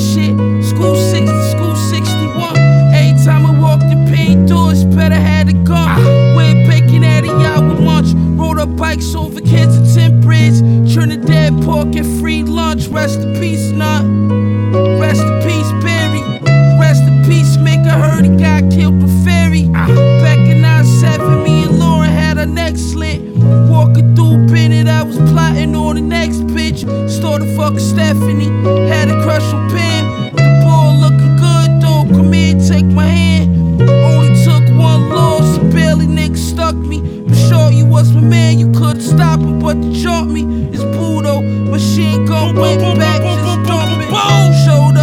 shit. School 60, school 61. Every time I walked in pain doors, better had a gun. We're bacon at a yacht with lunch. Rode our bikes over Kensington Bridge. Trinidad pork and free lunch. Rest in peace, nut.